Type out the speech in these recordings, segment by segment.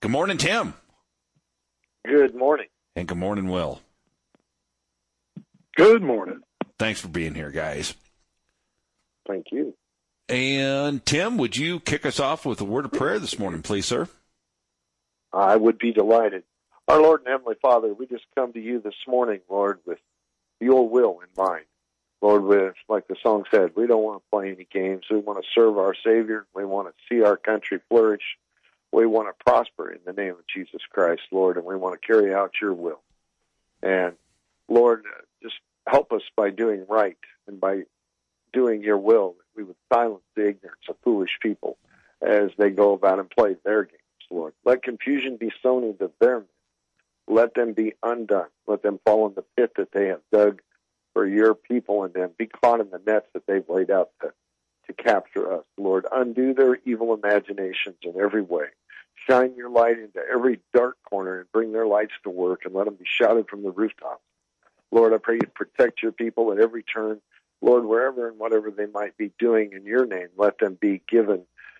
Good morning, Tim. Good morning. And good morning, Will. Good morning. Thanks for being here, guys. Thank you. And Tim, would you kick us off with a word of prayer this morning, please, sir? I would be delighted. Our Lord and Heavenly Father, we just come to you this morning, Lord, with your will in mind. Lord, like the song said, we don't want to play any games. We want to serve our Savior. We want to see our country flourish. We want to prosper in the name of Jesus Christ, Lord, and we want to carry out your will. And, Lord, just help us by doing right and by doing your will, that we would silence the ignorance of foolish people as they go about and play their games, Lord. Let confusion be sown into their midst. Let them be undone. Let them fall in the pit that they have dug for your people, and then be caught in the nets that they've laid out to capture us, Lord. Undo their evil imaginations in every way. Shine your light into every dark corner and bring their lights to work, and let them be shouted from the rooftops. Lord, I pray you protect your people at every turn. Lord, wherever and whatever they might be doing in your name, let them be given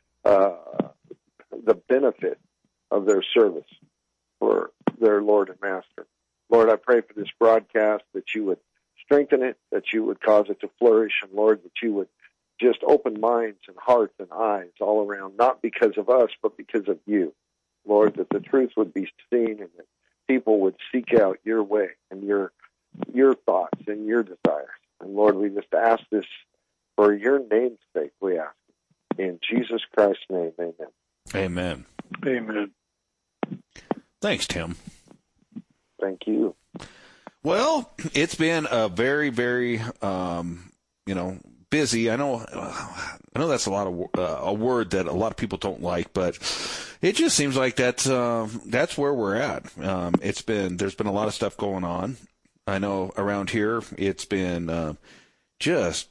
the benefit of their service for their Lord and Master. Lord, I pray for this broadcast that you would strengthen it, that you would cause it to flourish, and Lord, that you would just open minds and hearts and eyes all around, not because of us, but because of you. Lord, that the truth would be seen and that people would seek out your way and your thoughts and your desires. And Lord, we just ask this for your name's sake, we ask. In Jesus Christ's name, amen. Amen. Amen. Thanks, Tim. Thank you. Well, it's been a very, very, busy. I know that's a word that a lot of people don't like, but it just seems like that's where we're at. There's been a lot of stuff going on. I know around here it's been just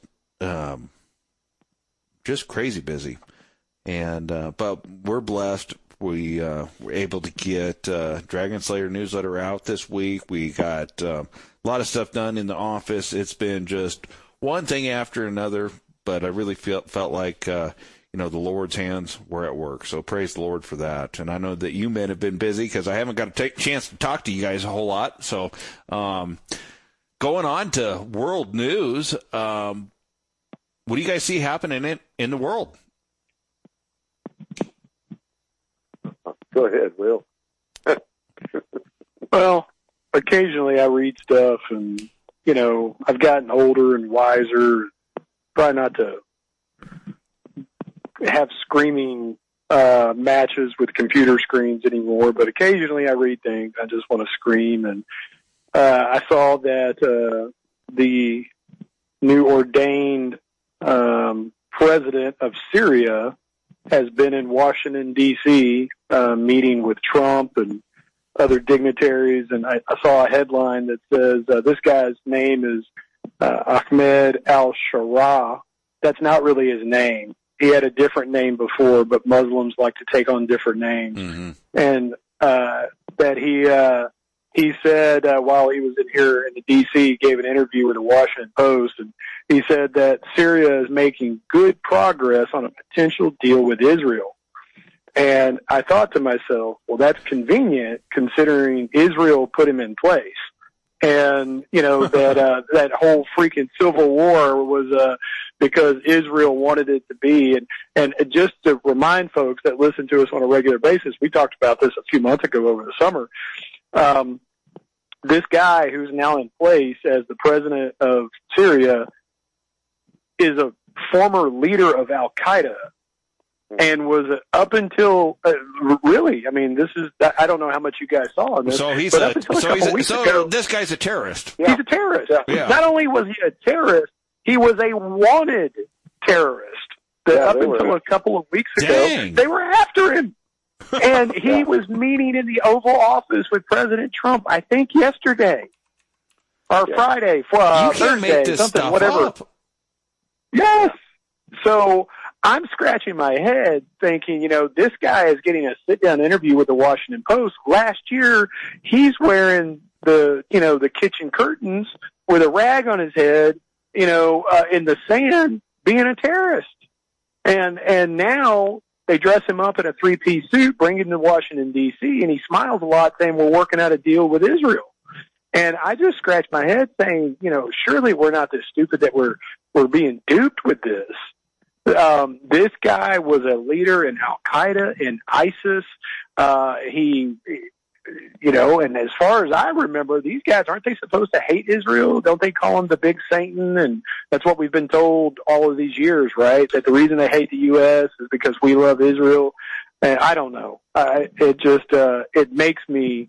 crazy busy, and but we're blessed. We were able to get Dragon Slayer newsletter out this week. We got a lot of stuff done in the office. It's been just one thing after another, but I really felt like the Lord's hands were at work. So praise the Lord for that. And I know that you men have been busy because I haven't got a chance to talk to you guys a whole lot. So going on to world news, what do you guys see happening in the world? Go ahead, Will. Well, occasionally I read stuff, and, I've gotten older and wiser. Try not to have screaming matches with computer screens anymore, but occasionally I read things. I just want to scream. And I saw that the new ordained president of Syria has been in Washington, D.C., meeting with Trump and other dignitaries. And I saw a headline that says this guy's name is Ahmed al-Sharaa. That's not really his name. He had a different name before, but Muslims like to take on different names. Mm-hmm. And that he said while he was in here in the D.C., he gave an interview with the Washington Post, and he said that Syria is making good progress on a potential deal with Israel. And I thought to myself, well, that's convenient considering Israel put him in place. And, that whole freaking civil war was because Israel wanted it to be. And just to remind folks that listen to us on a regular basis, we talked about this a few months ago over the summer. This guy who's now in place as the president of Syria is a former leader of Al-Qaeda and was up until really, I mean, this is, I don't know how much you guys saw on this. So this guy's a terrorist. Yeah. He's a terrorist. Yeah. Not only was he a terrorist, he was a wanted terrorist. Up until a couple of weeks ago, they were after him. And he was meeting in the Oval Office with President Trump, I think yesterday or Friday, Thursday, make this something, stuff whatever. Up. Yes. So I'm scratching my head thinking, this guy is getting a sit-down interview with the Washington Post. Last year, he's wearing the kitchen curtains with a rag on his head, in the sand, being a terrorist. And now they dress him up in a 3-piece suit, bring him to Washington, D.C., and he smiles a lot saying, we're working out a deal with Israel. And I just scratched my head saying, surely we're not this stupid that we're being duped with this. This guy was a leader in Al-Qaeda, in ISIS. And as far as I remember, these guys, aren't they supposed to hate Israel? Don't they call him the big Satan? And that's what we've been told all of these years, right? That the reason they hate the U.S. is because we love Israel. And I don't know. It makes me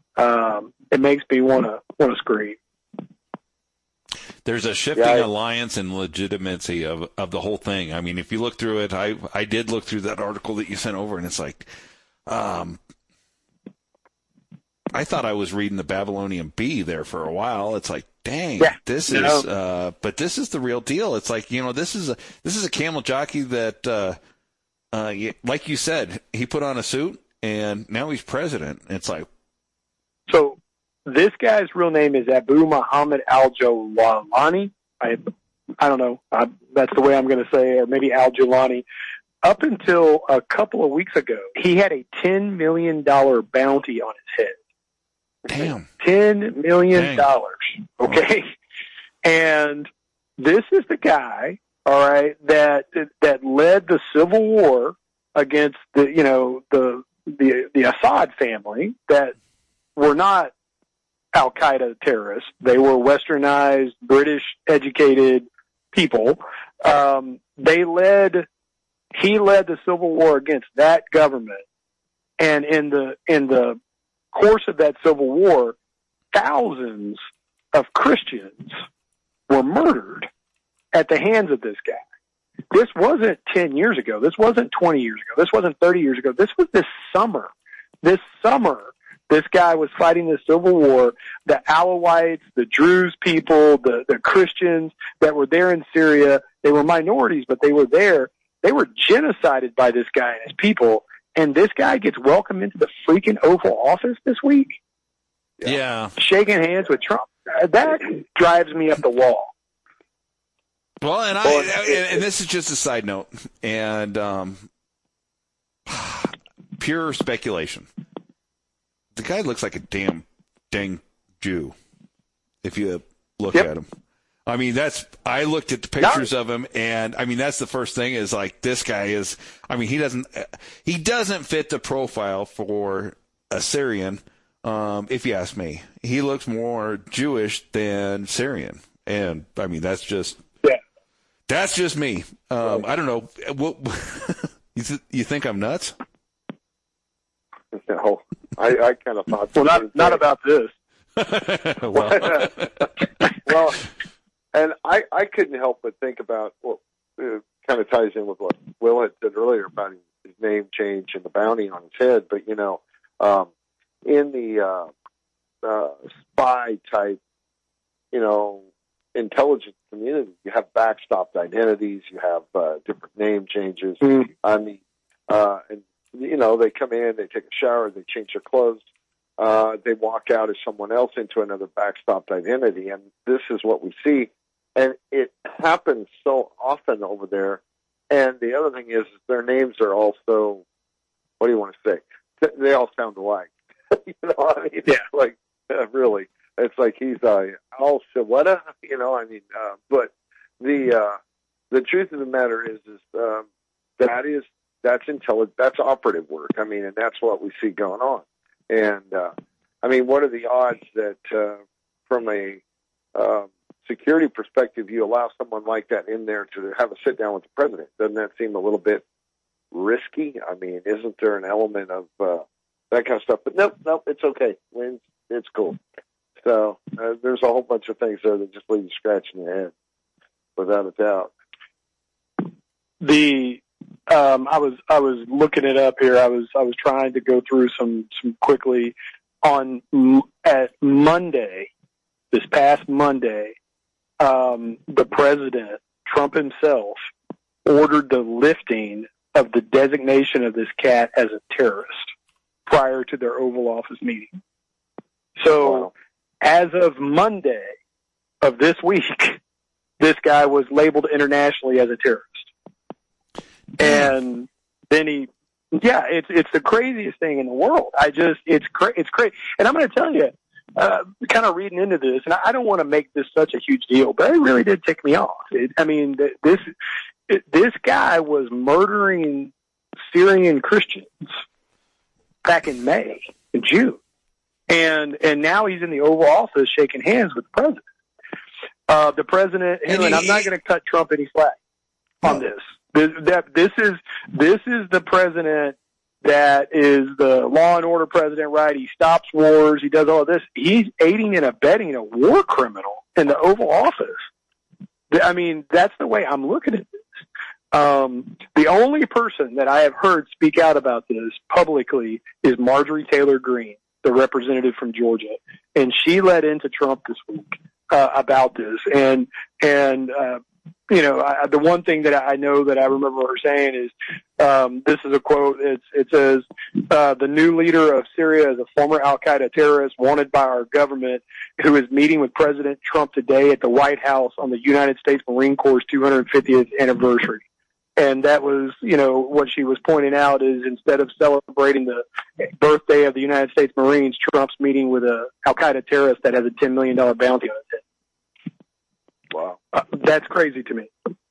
want to scream. There's a shifting alliance and legitimacy of the whole thing. I mean, if you look through it, I did look through that article that you sent over, and it's like, I thought I was reading the Babylonian Bee there for a while. It's like, dang, this is, but this is the real deal. It's like, this is a camel jockey that, like you said, he put on a suit and now he's president. It's like, so this guy's real name is Abu Muhammad al-Jawlani. I don't know. That's the way I'm going to say it, or maybe al-Jawlani. Up until a couple of weeks ago, he had a $10 million bounty on his head. Damn. $10 million. Okay. And this is the guy, all right, that led the civil war against the Assad family, that were not Al-Qaeda terrorists. They were westernized, British educated people. He led the civil war against that government. And in the course of that civil war, thousands of Christians were murdered at the hands of this guy. This wasn't 10 years ago. This wasn't 20 years ago. This wasn't 30 years ago. This was this summer. This summer, this guy was fighting the civil war. The Alawites, the Druze people, the Christians that were there in Syria, they were minorities, but they were there. They were genocided by this guy and his people. And this guy gets welcomed into the freaking Oval Office this week? Yeah. Shaking hands with Trump. That drives me up the wall. Well, and this is just a side note, and pure speculation. The guy looks like a dang Jew, if you look at him. I mean, I looked at the pictures of him, and I mean, that's the first thing is like, this guy is, I mean, he doesn't fit the profile for a Syrian, if you ask me. He looks more Jewish than Syrian. And I mean, that's just me. I don't know. What, you think I'm nuts? No, I kind of thought. Well, not about this. Well, and I couldn't help but think about what kind of ties in with what Will had said earlier about his name change and the bounty on his head. But, in the spy type, intelligence community, you have backstopped identities, you have different name changes. I mean, and, they come in, they take a shower, they change their clothes. They walk out as someone else into another backstopped identity, and this is what we see. And it happens so often over there. And the other thing is their names are also, what do you want to say? They all sound alike. I mean, yeah. Like, really, it's like he's Al Shawada, but the truth of the matter is that's intelligent, that's operative work. I mean, and that's what we see going on. And, what are the odds that from a security perspective, you allow someone like that in there to have a sit down with the president? Doesn't that seem a little bit risky? I mean, isn't there an element of that kind of stuff? But nope, it's okay. It's cool. So there's a whole bunch of things there that just leave you scratching your head, without a doubt. I was looking it up here. I was trying to go through some quickly at Monday, this past Monday, the president, Trump himself, ordered the lifting of the designation of this cat as a terrorist prior to their Oval Office meeting. So as of Monday of this week, this guy was labeled internationally as a terrorist. And then it's the craziest thing in the world. It's crazy. And I'm going to tell you, kind of reading into this, and I don't want to make this such a huge deal, but it really did tick me off. This guy was murdering Syrian Christians back in May and June. And now he's in the Oval Office shaking hands with the president. The president, and I'm not going to cut Trump any slack on this. This is the president that is the law and order president, right? He stops wars. He does all of this. He's aiding and abetting a war criminal in the Oval Office. I mean, that's the way I'm looking at this. The only person that I have heard speak out about this publicly is Marjorie Taylor Greene, the representative from Georgia, and she led into Trump this week about this. And the one thing that I know that I remember her saying is, this is a quote. It says, "The new leader of Syria is a former Al-Qaeda terrorist wanted by our government, who is meeting with President Trump today at the White House on the United States Marine Corps' 250th anniversary." And that was, what she was pointing out is, instead of celebrating the birthday of the United States Marines, Trump's meeting with a Al-Qaeda terrorist that has a $10 million bounty on his head. Wow. That's crazy to me.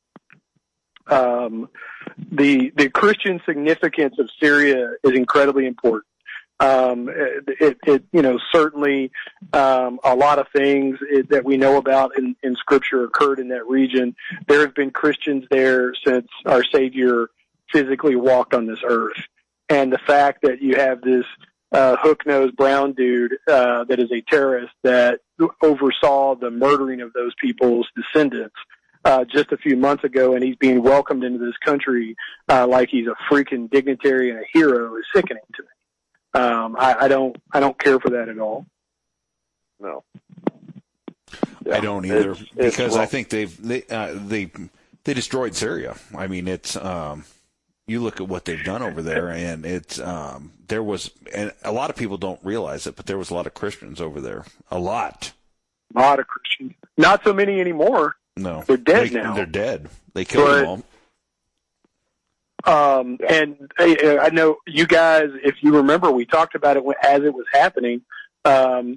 The Christian significance of Syria is incredibly important. Certainly, a lot of things that we know about in Scripture occurred in that region. There have been Christians there since our Savior physically walked on this earth. And the fact that you have this hook-nosed brown dude that is a terrorist that oversaw the murdering of those people's descendants just a few months ago, and he's being welcomed into this country like he's a freaking dignitary and a hero, is sickening to me. I don't care for that at all. No, I don't either, because I think they destroyed Syria. I mean, it's you look at what they've done over there, and it's there was, and a lot of people don't realize it, but there was a lot of Christians over there. A lot of Christians. Not so many anymore. No, they're dead now. They're dead. They killed them all. And I know you guys, if you remember, we talked about it as it was happening. They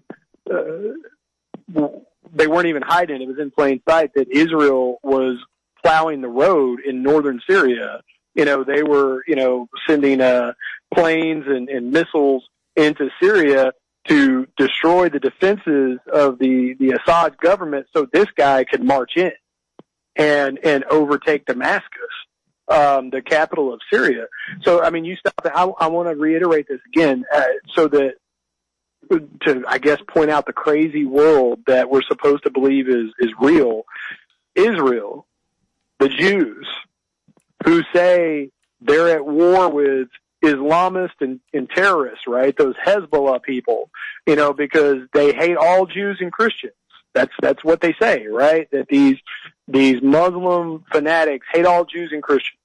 weren't even hiding. It was in plain sight that Israel was plowing the road in northern Syria. They were, sending planes and missiles into Syria to destroy the defenses of the Assad government so this guy could march in and overtake Damascus, the capital of Syria. So, I mean, you stop. I want to reiterate this again, so that to, I guess, point out the crazy world that we're supposed to believe is real. Israel, the Jews, who say they're at war with Islamists and terrorists, right? Those Hezbollah people, because they hate all Jews and Christians. That's what they say, right? That these Muslim fanatics hate all Jews and Christians.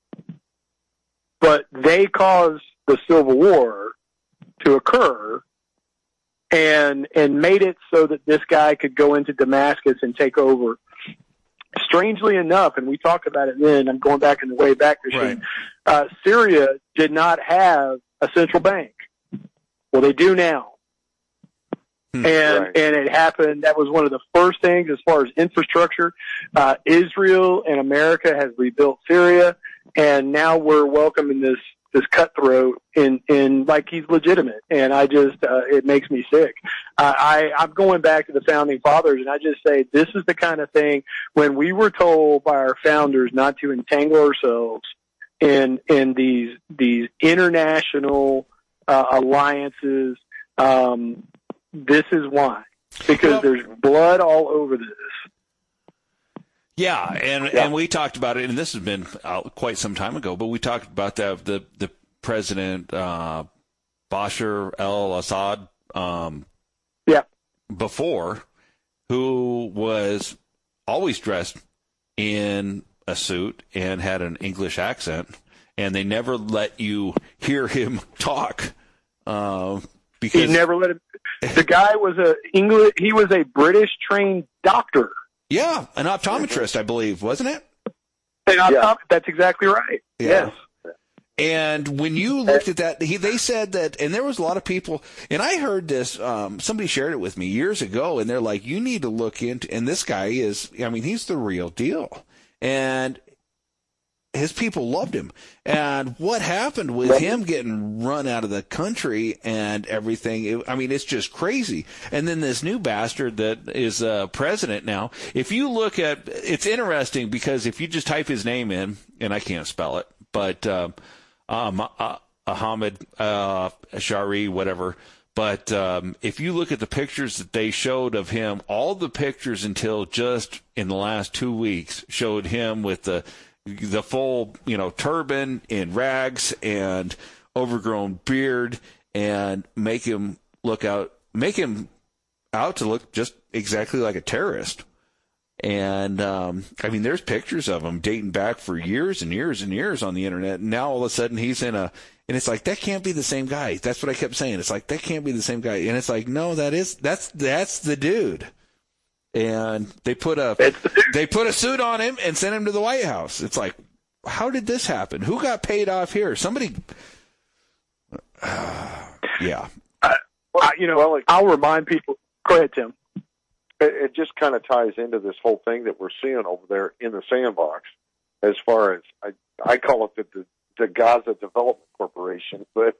But they caused the civil war to occur and made it so that this guy could go into Damascus and take over. Strangely enough, and we talked about it then, I'm going back in the way back machine, right. Syria did not have a central bank. Well, they do now. And it happened. That was one of the first things as far as infrastructure. Israel and America has rebuilt Syria, and now we're welcoming this cutthroat in like he's legitimate. And I just it makes me sick. I'm going back to the founding fathers, and I just say this is the kind of thing when we were told by our founders not to entangle ourselves in these international alliances. This is why, because there's blood all over this. Yeah, and we talked about it, and this has been quite some time ago, but we talked about that the President Bashar al-Assad before, who was always dressed in a suit and had an English accent, and they never let you hear him talk. Because he never let him. The guy was he was a British trained doctor. Yeah, an optometrist, I believe, wasn't it? That's exactly right. Yeah. Yes. And when you looked at that, they said that, and there was a lot of people, and I heard this, somebody shared it with me years ago, and they're like, you need to look into, and this guy is, I mean, he's the real deal. And his people loved him. And what happened with him getting run out of the country and everything, I mean, it's just crazy. And then this new bastard that is president now, if you look at, it's interesting because if you just type his name in, and I can't spell it, but Ahmed Shari, whatever. But if you look at the pictures that they showed of him, all the pictures until just in the last 2 weeks showed him with the full, turban and rags and overgrown beard, and make him out to look just exactly like a terrorist. And, I mean, there's pictures of him dating back for years and years and years on the internet. And now all of a sudden he's and it's like, that can't be the same guy. That's what I kept saying. It's like, that can't be the same guy. And it's like, no, that's the dude. And they put a suit on him and sent him to the White House. It's like, how did this happen? Who got paid off here? Somebody, yeah. I'll remind people. Go ahead, Tim. It just kind of ties into this whole thing that we're seeing over there in the sandbox, as far as I call it the Gaza Development Corporation, but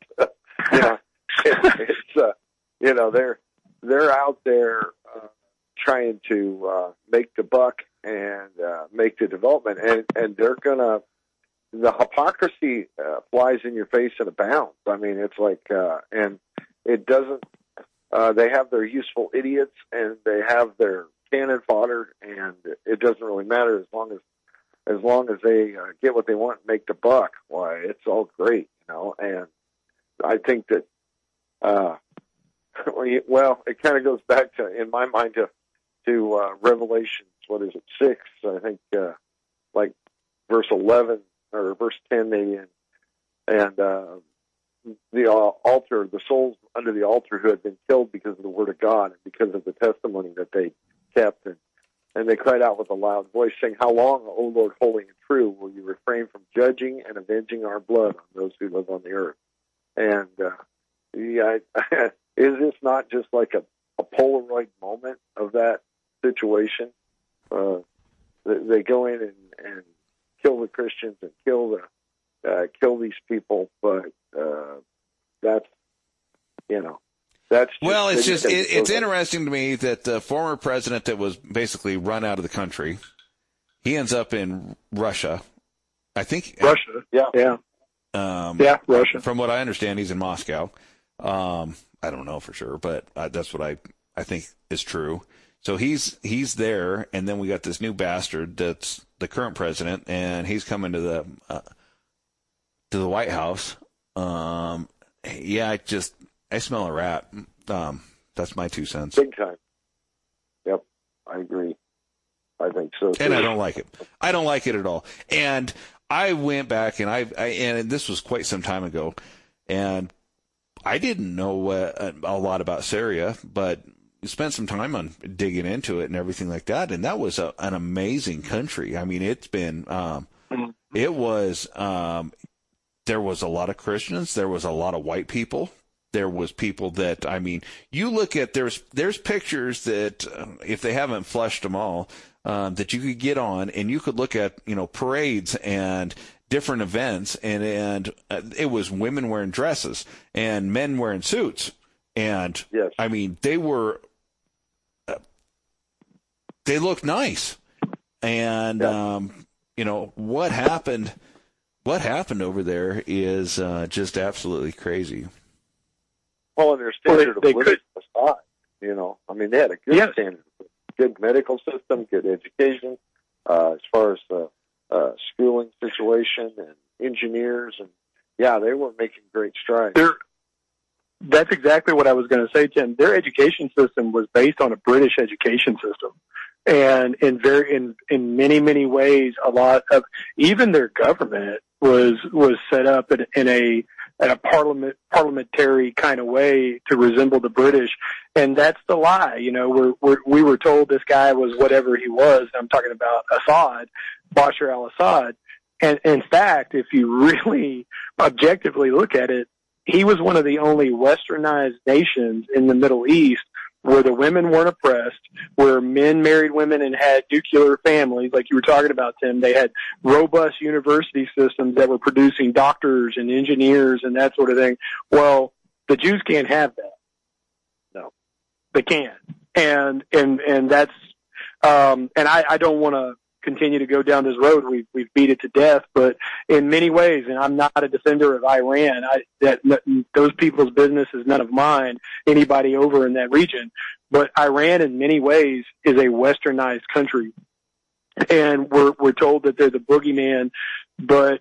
they're out there trying to make the buck and make the development, and they're gonna, the hypocrisy flies in your face and abounds. I mean, it's like, and it doesn't. They have their useful idiots and they have their cannon fodder, and it doesn't really matter as long as they get what they want and make the buck. Why, it's all great, And I think that, it kind of goes back to, in my mind, to Revelations. What is it, 6? I think, like verse 11 or verse 10, maybe, and the altar, the souls under the altar who had been killed because of the word of God and because of the testimony that they kept, and they cried out with a loud voice, saying, "How long, O Lord, holy and true, will you refrain from judging and avenging our blood on those who live on the earth?" And is this not just like a Polaroid moment of that situation? They go in and kill the Christians and kill these people, but that's well, it's just it's interesting to me that the former president that was basically run out of the country, he ends up in Russia. I think Russia, yeah, Russia. From what I understand, he's in Moscow. I don't know for sure, but that's what I think is true. So he's there, and then we got this new bastard that's the current president, and he's coming to the White House. I smell a rat. That's my 2 cents. Big time. Yep, I agree. I think so too. And I don't like it. I don't like it at all. And I went back, and and this was quite some time ago, and I didn't know a lot about Syria, but spent some time on digging into it and everything like that, and that was an amazing country. I mean, it's been it was. There was a lot of Christians. There was a lot of white people. There was people that, I mean, you look at, there's pictures that, if they haven't flushed them all, that you could get on, and you could look at, parades and different events, and it was women wearing dresses and men wearing suits. And, yes. I mean, they looked nice. And, what happened over there is just absolutely crazy. Well, and their standard of living was high. I mean, they had a good standard, good medical system, good education, as far as the schooling situation and engineers, and they were making great strides. That's exactly what I was going to say, Tim. Their education system was based on a British education system. And in many ways, a lot of even their government was set up in a parliamentary kind of way to resemble the British, and that's the lie. We were told this guy was whatever he was. I'm talking about Bashar al-Assad, And in fact, if you really objectively look at it, he was one of the only westernized nations in the Middle East where the women weren't oppressed, where men married women and had nuclear families, like you were talking about, Tim. They had robust university systems that were producing doctors and engineers and that sort of thing. Well, the Jews can't have that. No, they can't. And that's, and I don't want to continue to go down this road. We've beat it to death, but in many ways, and I'm not a defender of Iran, those people's business is none of mine, anybody over in that region, but Iran in many ways is a westernized country. And we're told that they're the boogeyman, but,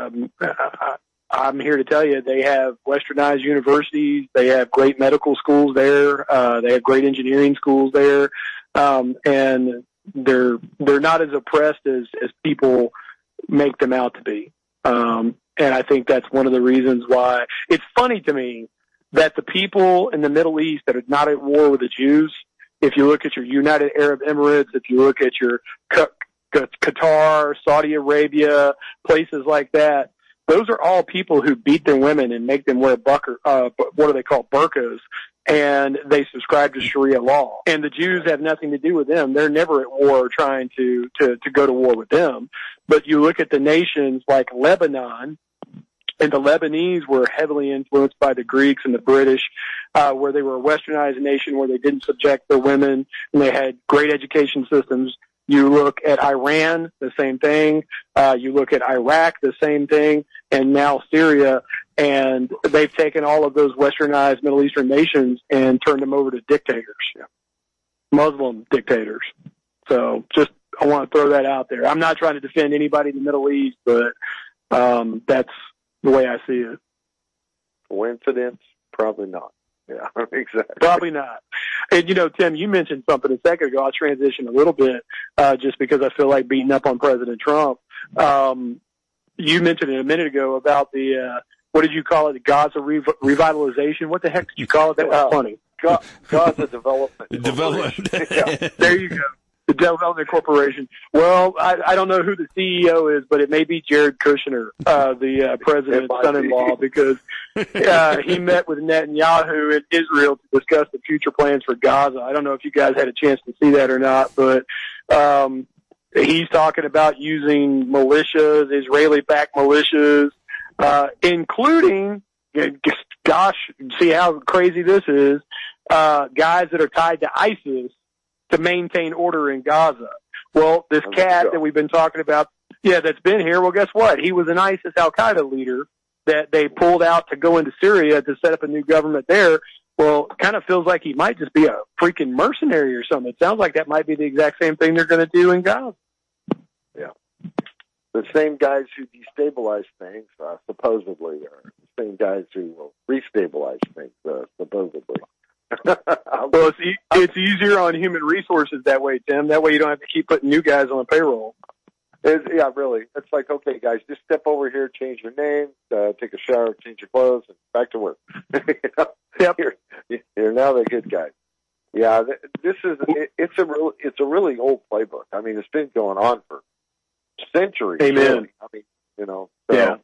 I'm here to tell you they have westernized universities. They have great medical schools there. They have great engineering schools there. And they're not as oppressed as people make them out to be. And I think that's one of the reasons why it's funny to me that the people in the Middle East that are not at war with the Jews, if you look at your United Arab Emirates, if you look at your Qatar, Saudi Arabia, places like that, those are all people who beat their women and make them wear what do they call burqas, and they subscribe to Sharia law. And the Jews have nothing to do with them. They're never at war trying to go to war with them. But you look at the nations like Lebanon, and the Lebanese were heavily influenced by the Greeks and the British, where they were a westernized nation where they didn't subject their women, and they had great education systems. You look at Iran, the same thing. You look at Iraq, the same thing. And now Syria. And they've taken all of those westernized Middle Eastern nations and turned them over to dictators, Muslim dictators. So just, I want to throw that out there. I'm not trying to defend anybody in the Middle East, but that's the way I see it. Coincidence? Probably not. Yeah, exactly. Probably not. And, Tim, you mentioned something a second ago. I'll transition a little bit just because I feel like beating up on President Trump. You mentioned it a minute ago about the, what did you call it, the Gaza revitalization? What the heck did you call it? That was funny. Gaza Development. Yeah. There you go. The Development Corporation. Well, I don't know who the CEO is, but it may be Jared Kushner, the president's son-in-law, because he met with Netanyahu in Israel to discuss the future plans for Gaza. I don't know if you guys had a chance to see that or not, but he's talking about using militias, Israeli-backed militias, including, gosh, see how crazy this is, guys that are tied to ISIS to maintain order in Gaza. Well, this cat that we've been talking about, that's been here, well, guess what? He was an ISIS Al-Qaeda leader that they pulled out to go into Syria to set up a new government there. Well, it kind of feels like he might just be a freaking mercenary or something. It sounds like that might be the exact same thing they're going to do in Gaza. Yeah. The same guys who destabilize things, supposedly, are the same guys who will restabilize things, supposedly. Well, it's easier on human resources that way, Tim. That way you don't have to keep putting new guys on the payroll. Yeah, really. It's like, okay, guys, just step over here, change your name, take a shower, change your clothes, and back to work. Yep. You're now the good guy. Yeah, it's a really old playbook. I mean, it's been going on for centuries. Amen. Really. I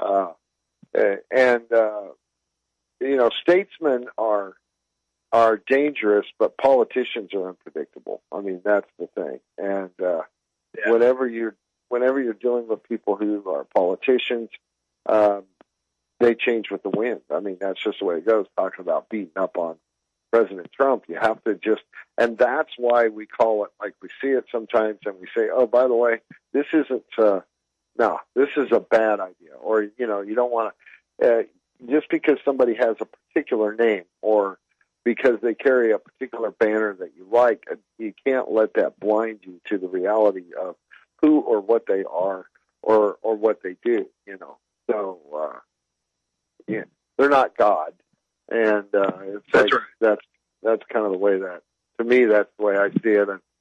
mean, statesmen are dangerous, but politicians are unpredictable. I mean, that's the thing. And whenever you're dealing with people who are politicians, they change with the wind. I mean, that's just the way it goes. Talking about beating up on President Trump, you have to and that's why we call it like we see it sometimes, and we say, oh, by the way, this isn't, this is a bad idea, or you don't want to, just because somebody has a particular name or because they carry a particular banner that you like, you can't let that blind you to the reality of who or what they are or what they do, So, they're not God. And it's that's like, right. That's kind of the way that, to me, that's the way I see it. And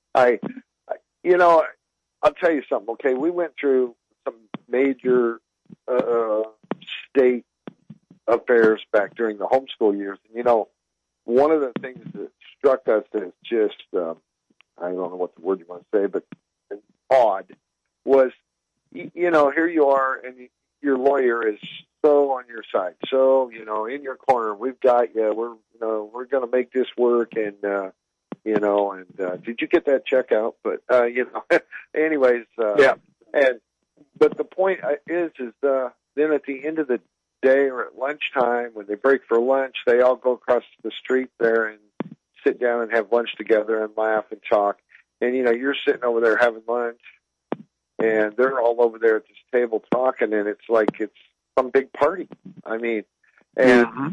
I'll tell you something, okay? We went through some major state affairs back during the homeschool years. And, one of the things that struck us as just, I don't know what the word you want to say, but odd, was here you are, and your lawyer is so on your side, so in your corner. We've got you. We're going to make this work, and did you get that check out? But anyways, yeah. But the point is then at the end of the day or at lunchtime when they break for lunch, they all go across the street there and sit down and have lunch together and laugh and talk. And you're sitting over there having lunch, and they're all over there at this table talking, and it's like it's some big party. I mean, and Mm-hmm.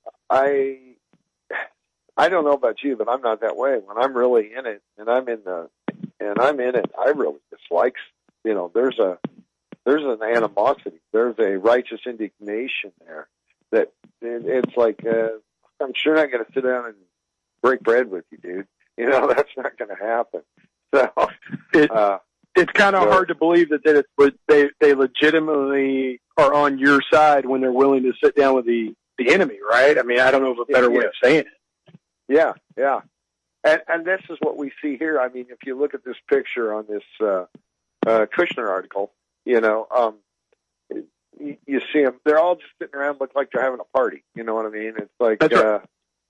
I don't know about you, but I'm not that way. When I'm really in it, and I'm in it, I really dislike. There's an animosity. There's a righteous indignation there. That it's like I'm sure not going to sit down and break bread with you, dude. That's not going to happen. So it's kind of hard to believe that they legitimately are on your side when they're willing to sit down with the enemy, right? I mean, I don't know of a better way of saying it. Yeah. And this is what we see here. I mean, if you look at this picture on this Kushner article, you see them. They're all just sitting around, look like they're having a party. You know what I mean? It's like, That's right.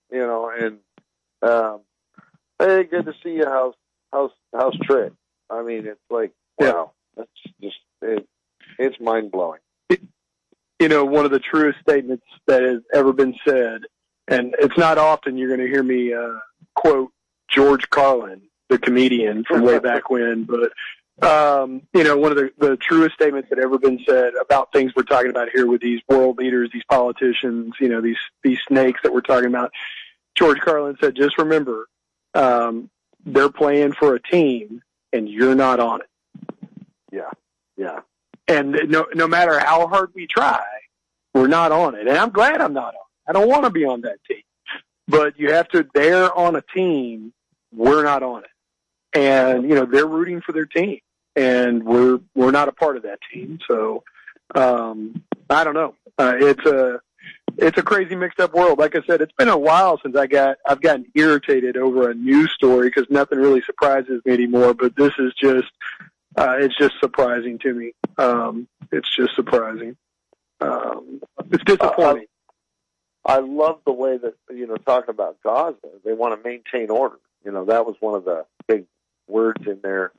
Hey, good to see you. How's Trick? I mean, it's like, wow, that's just it's mind blowing. One of the truest statements that has ever been said, and it's not often you're going to hear me quote George Carlin, the comedian from way back when, but one of the truest statements that ever been said about things we're talking about here with these world leaders, these politicians, these snakes that we're talking about. George Carlin said, just remember, they're playing for a team and you're not on it. Yeah. And no matter how hard we try, we're not on it. And I'm glad I'm not on it. I don't want to be on that team. But you have to, they're on a team, we're not on it. And, they're rooting for their team. And we're not a part of that team. So, I don't know. It's a crazy mixed up world. Like I said, it's been a while since I've gotten irritated over a news story because nothing really surprises me anymore. But this is it's just surprising to me. It's just surprising. It's disappointing. I love the way that, talking about Gaza, they want to maintain order. That was one of the big words in there.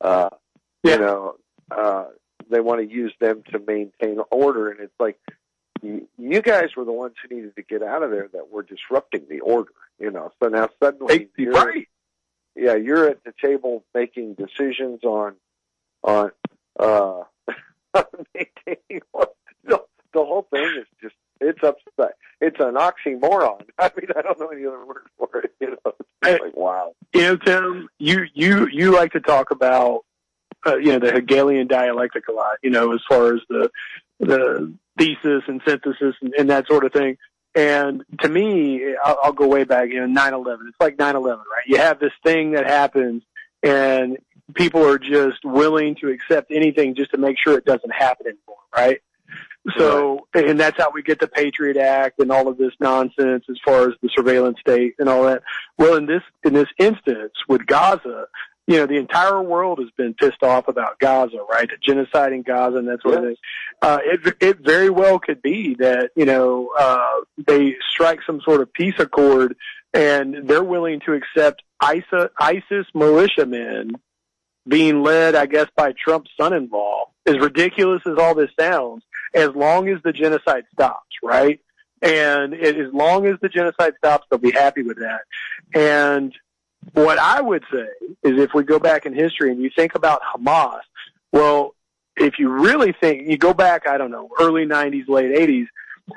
They want to use them to maintain order. And it's like, you guys were the ones who needed to get out of there that were disrupting the order, So now suddenly you're at the table making decisions on maintaining order. The whole thing is just, it's upset. It's an oxymoron. I mean, I don't know any other word for it. It's like, wow. Tim, you like to talk about, the Hegelian dialectic a lot, as far as the thesis and synthesis and that sort of thing. And to me, I'll go way back, 9/11. It's like 9/11, right? You have this thing that happens and people are just willing to accept anything just to make sure it doesn't happen anymore, right? So, and that's how we get the Patriot Act and all of this nonsense as far as the surveillance state and all that. Well, in this instance with Gaza, the entire world has been pissed off about Gaza, right? The genocide in Gaza and that sort of thing. It very well could be that, they strike some sort of peace accord and they're willing to accept ISIS militiamen being led, I guess, by Trump's son-in-law. As ridiculous as all this sounds, as long as the genocide stops, right? And as long as the genocide stops, they'll be happy with that. And what I would say is if we go back in history and you think about Hamas, well, if you really think, you go back, I don't know, early 90s, late 80s,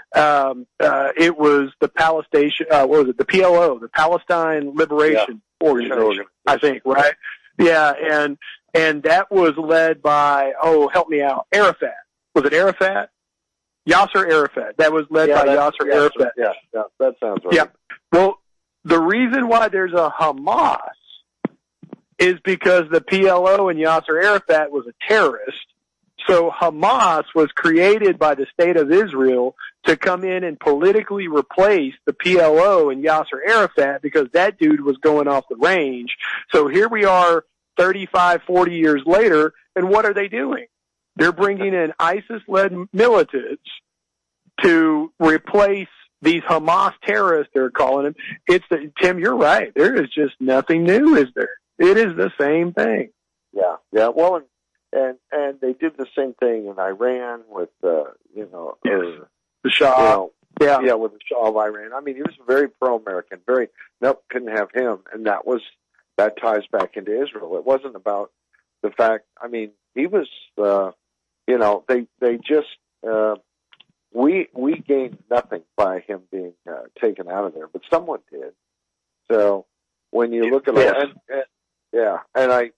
it was the the PLO, the Palestine Liberation Organization, I think, right? Yeah, and that was led by, help me out, Arafat. Was it Arafat? Yasser Arafat. That was led by Yasser Arafat. Yeah, that sounds right. Yeah. Well, the reason why there's a Hamas is because the PLO and Yasser Arafat was a terrorist. So Hamas was created by the state of Israel to come in and politically replace the PLO and Yasser Arafat because that dude was going off the range. So here we are 35, 40 years later, and what are they doing? They're bringing in ISIS-led militants to replace these Hamas terrorists, they're calling them. Tim, you're right. There is just nothing new, is there? It is the same thing. Yeah. Well, and they did the same thing in Iran with, the Shah. With the Shah of Iran. I mean, he was very pro-American. Couldn't have him. And that ties back into Israel. It wasn't about the fact, I mean, he was, they just, we gained nothing by him being taken out of there, but someone did. So when you look at all, and I,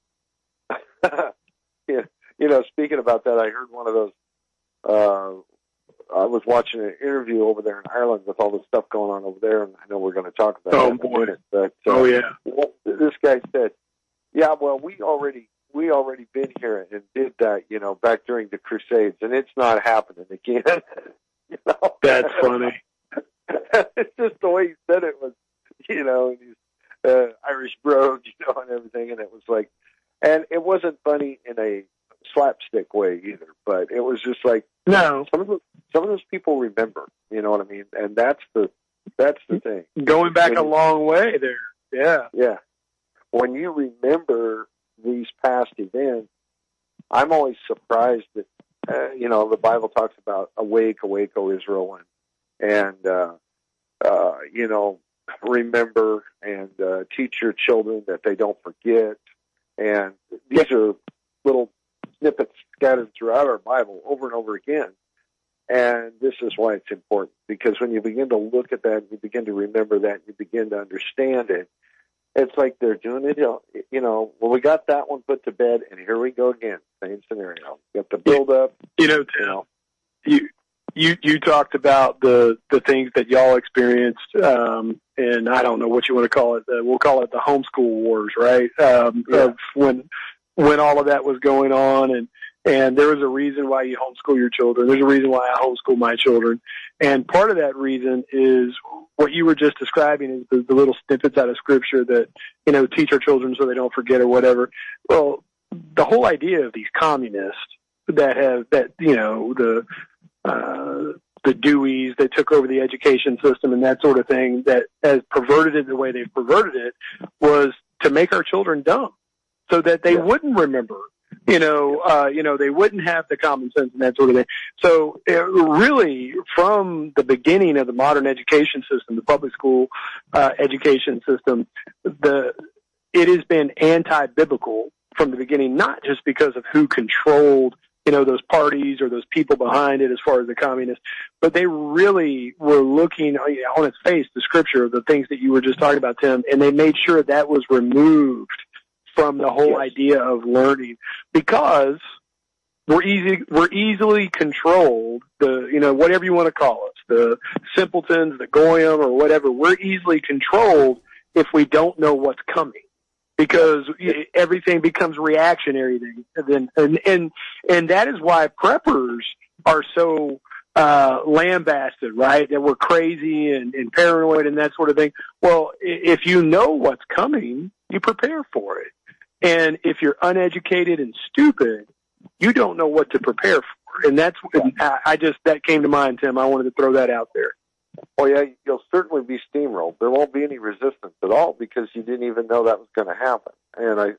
speaking about that, I heard one of those. I was watching an interview over there in Ireland with all the stuff going on over there, and I know we're going to talk about that in a minute. But this guy said, "Yeah, well, we already been here and did that, back during the Crusades, and it's not happening again." That's funny. It's just the way he said it was, and he's Irish brogue, and everything, and it was like, and it wasn't funny in a slapstick way either, but it was just like, no, some of those people remember, you know what I mean, and that's the thing. Going back a long way there, yeah. When you remember these past events, I'm always surprised that the Bible talks about awake, O Israel, and remember and teach your children that they don't forget. And these are little snippets scattered throughout our Bible over and over again. And this is why it's important, because when you begin to look at that, you begin to remember that, you begin to understand it, it's like they're doing it, well, we got that one put to bed, and here we go again, same scenario. You have to build up. Tim, you talked about the things that y'all experienced, and I don't know what you want to call it. We'll call it the homeschool wars, right? Of when all of that was going on, and there was a reason why you homeschool your children. There's a reason why I homeschool my children. And part of that reason is what you were just describing, is the little snippets out of Scripture that, teach our children so they don't forget or whatever. Well, the whole idea of these communists the Deweys that took over the education system and that sort of thing, that has perverted it the way they've perverted it, was to make our children dumb so that they wouldn't remember. They wouldn't have the common sense and that sort of thing. So really, from the beginning of the modern education system, the public school education system, it has been anti-biblical from the beginning, not just because of who controlled, those parties or those people behind it as far as the communists, but they really were looking on its face, the Scripture, the things that you were just talking about, Tim, and they made sure that was removed from the whole idea of learning, because we're easily controlled, whatever you want to call us, the simpletons, the goyim, or whatever, we're easily controlled if we don't know what's coming, because everything becomes reactionary then. And that is why preppers are so lambasted, right? That we're crazy and paranoid and that sort of thing. Well, if you know what's coming, you prepare for it. And if you're uneducated and stupid, you don't know what to prepare for. And that's, that came to mind, Tim. I wanted to throw that out there. Oh yeah, you'll certainly be steamrolled. There won't be any resistance at all, because you didn't even know that was going to happen. And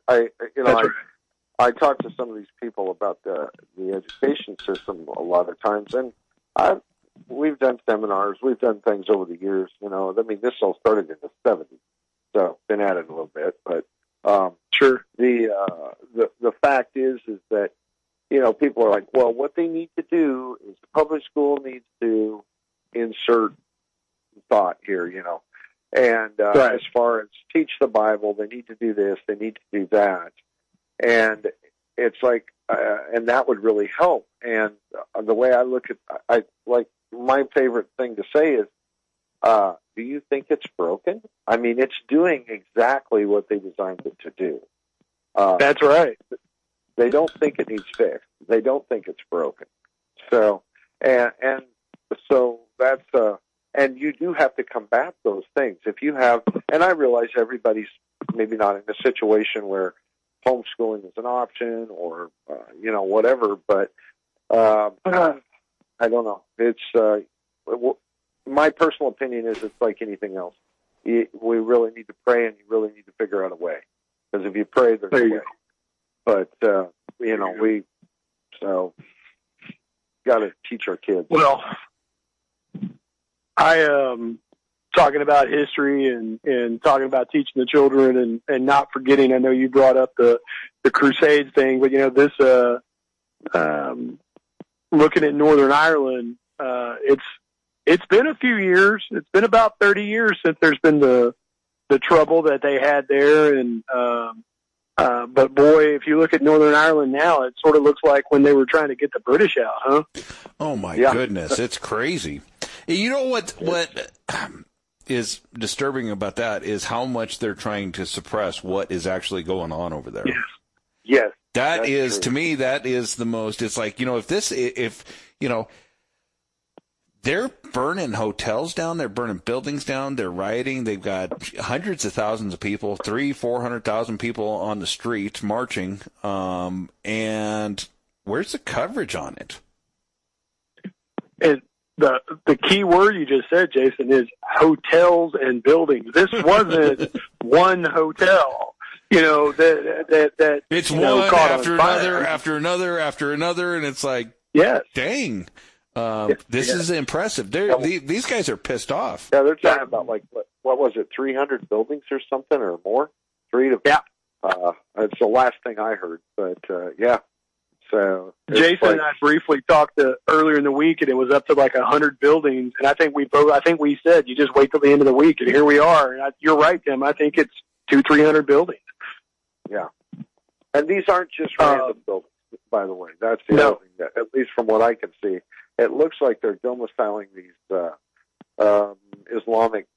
I talk to some of these people about the education system a lot of times, and we've done seminars, we've done things over the years. This all started in the 70s, so been at it a little bit. But sure, the fact is that people are like, well, what they need to do is the public school needs to insert thought here, and right. As far as teach the Bible, they need to do this, they need to do that, and it's like, and that would really help. And the way I look at, my favorite thing to say is, do you think it's broken? I mean, it's doing exactly what they designed it to do. That's right. They don't think it needs fixed. They don't think it's broken. So, and so that's, and you do have to combat those things. If you have, and I realize everybody's maybe not in a situation where homeschooling is an option or, whatever, but I don't know. It's my personal opinion is it's like anything else. We really need to pray, and you really need to figure out a way. Because if you pray, there's a way. But we got to teach our kids. Well, I am talking about history and talking about teaching the children and not forgetting. I know you brought up the Crusades thing, but this looking at Northern Ireland, it's been a few years. It's been about 30 years since there's been the trouble that they had there, and but boy, if you look at Northern Ireland now, it sort of looks like when they were trying to get the British out, huh? Oh my goodness, it's crazy. You know what is disturbing about that is how much they're trying to suppress what is actually going on over there. Yes. That is, to me, that is the most, it's like, if they're burning hotels down, they're burning buildings down, they're rioting, they've got hundreds of thousands of people, 300,000-400,000 people on the streets marching, and where's the coverage on it? And the key word you just said, Jason, is hotels and buildings. This wasn't one hotel. That it's one after another, after another, after another, and it's like, dang, this is impressive. These guys are pissed off. Yeah, they're talking about what was it, 300 buildings or something or more? It's the last thing I heard, but So Jason and I briefly talked earlier in the week, and it was up to 100 buildings. And I think we said you just wait till the end of the week, and here we are. And you're right, Tim. I think it's 200-300 buildings. Yeah, and these aren't just random buildings, by the way. That's the other thing that, at least from what I can see, it looks like they're domiciling these Islamic,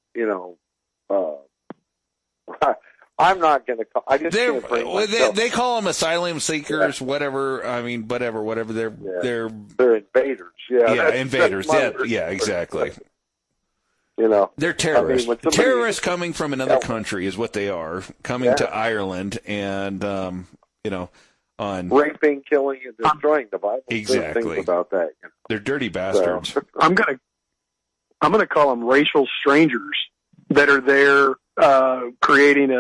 I'm not going to call. I just can't bring myself. They call them asylum seekers, whatever. I mean, whatever. They're invaders. Yeah, invaders. Yeah, exactly. They're terrorists. Terrorists coming from another country is what they are. Coming to Ireland and on raping, killing, and destroying the Bible. Exactly. Things about that. They're dirty bastards. So, I'm gonna call them racial strangers that are there. Creating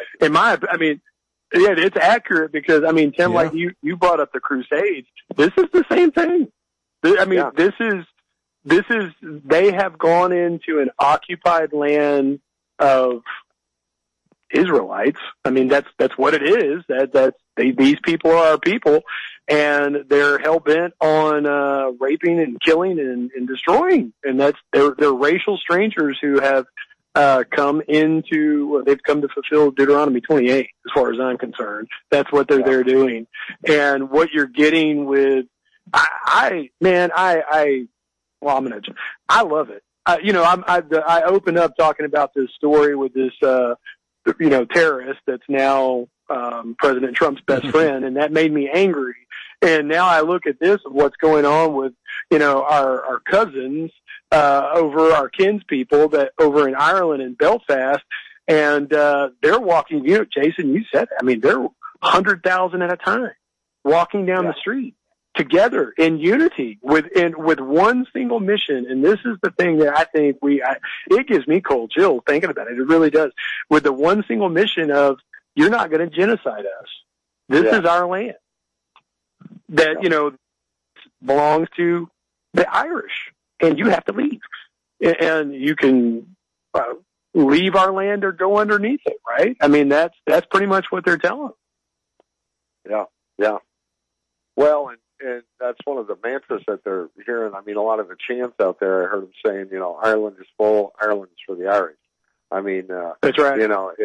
it's accurate because Tim, like you brought up the Crusades. This is the same thing. This is they have gone into an occupied land of Israelites. That's what it is. These people are our people, and they're hell bent on raping and killing and destroying. And they're racial strangers who have they've come to fulfill Deuteronomy 28, as far as I'm concerned. That's what they're there doing. And what you're getting with, I love it. I opened up talking about this story with this, terrorist that's now, President Trump's best friend, and that made me angry. And now I look at this, of what's going on with, our cousins, over our kinspeople that over in Ireland and Belfast, and they're walking. Jason, you said, they're 100,000 at a time walking down the street together in unity with one single mission. And this is the thing that I think it gives me cold chills thinking about it. It really does. With the one single mission of, you're not going to genocide us. This is our land that belongs to the Irish. And you have to leave, and you can leave our land or go underneath it, right? That's pretty much what they're telling. Yeah. Well, and that's one of the mantras that they're hearing. A lot of the chants out there, I heard them saying, Ireland is full, Ireland is for the Irish. That's right.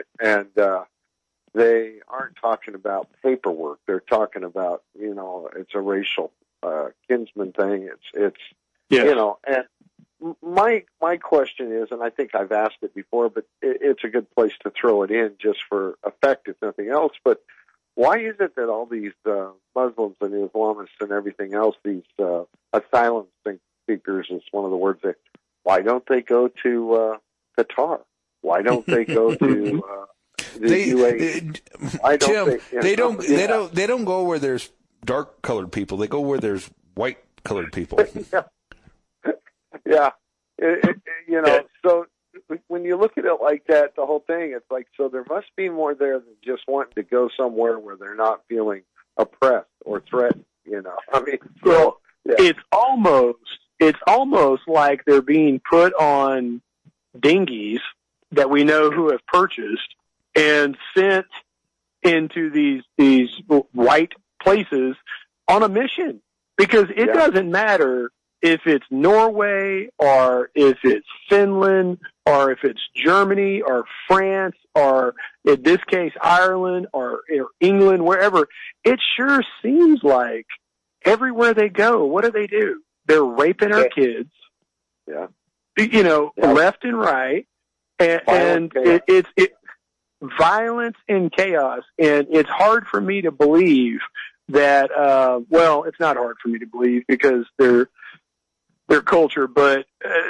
They aren't talking about paperwork. They're talking about, it's a racial kinsman thing. It's. And my question is, and I think I've asked it before, but it's a good place to throw it in just for effect, if nothing else. But why is it that all these Muslims and Islamists and everything else, these asylum seekers is one of the words that, why don't they go to Qatar? Why don't they go to the UAE? Tim, they don't go where there's dark-colored people. They go where there's white colored people. Yeah. So when you look at it like that, the whole thing, it's like, so there must be more there than just wanting to go somewhere where they're not feeling oppressed or threatened, I mean, Well, yeah. it's almost like they're being put on dinghies that we know who have purchased and sent into these white places on a mission, because it doesn't matter if it's Norway or if it's Finland or if it's Germany or France or in this case Ireland or England, wherever. It sure seems like everywhere they go, what do? They're raping our kids. Yeah. Left and right. And it's violence and chaos. And it's hard for me to believe that, it's not hard for me to believe because their culture, but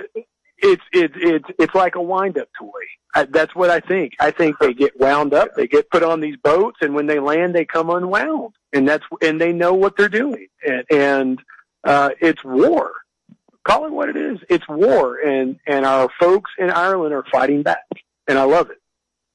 it's like a wind-up toy. That's what I think. I think they get wound up, they get put on these boats, and when they land, they come unwound, and they know what they're doing, and it's war. Call it what it is. It's war, and our folks in Ireland are fighting back, and I love it.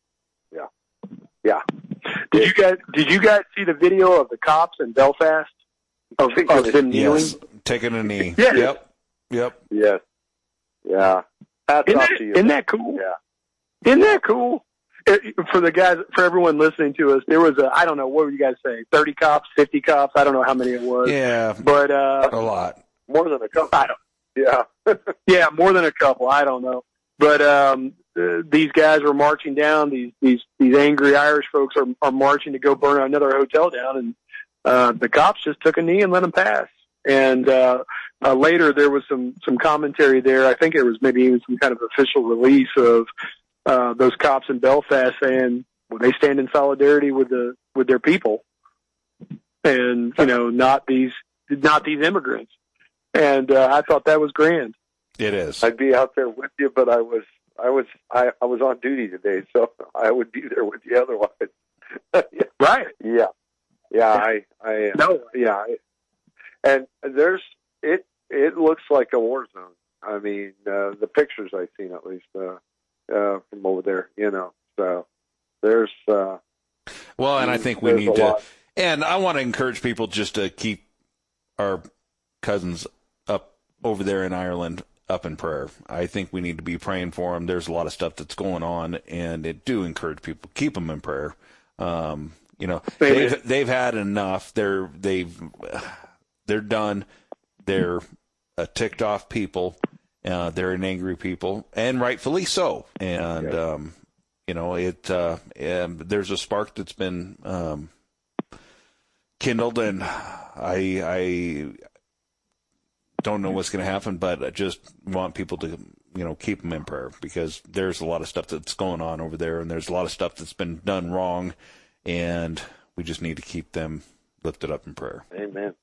Yeah. Did you guys see the video of the cops in Belfast of them kneeling? Yes, taking a knee. Yeah. Yep. Yes. Yeah. Hats off to you. Isn't that cool? Yeah. Isn't that cool? For the guys, for everyone listening to us, there was I don't know, what would you guys say? 30 cops, 50 cops? I don't know how many it was. Yeah. But, a lot. More than a couple. Yeah. Yeah, more than a couple. I don't know. But, these guys were marching down. These angry Irish folks are marching to go burn another hotel down, and the cops just took a knee and let them pass. And later there was some commentary there. I think it was maybe even some kind of official release of those cops in Belfast saying, well, they stand in solidarity with their people, and not these immigrants. And I thought that was grand. It is. I'd be out there with you, but I was on duty today, so I would be there with you otherwise. Right. Yeah. Yeah. No. Yeah. And it looks like a war zone. I mean, the pictures I've seen, at least, from over there, so there's, well, and I think we need to, and I want to encourage people just to keep our cousins up over there in Ireland up in prayer. I think we need to be praying for them. There's a lot of stuff that's going on, and it do encourage people, keep them in prayer. They've had enough. They're done. They're ticked off people. They're an angry people, and rightfully so. And there's a spark that's been kindled, and I don't know what's going to happen, but I just want people to keep them in prayer, because there's a lot of stuff that's going on over there, and there's a lot of stuff that's been done wrong, and we just need to keep them lifted up in prayer. Amen.